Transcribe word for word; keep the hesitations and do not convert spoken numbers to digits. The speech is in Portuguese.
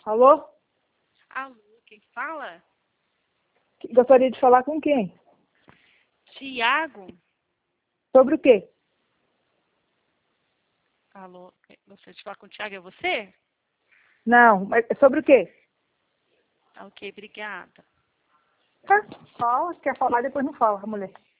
Alô? Alô, quem fala? Gostaria de falar com quem? Tiago? Sobre o quê? Alô, gostaria de falar com o Tiago, é você? Não, mas sobre o quê? Ah, ok, obrigada. Ah, fala, quer falar, depois não fala, mulher.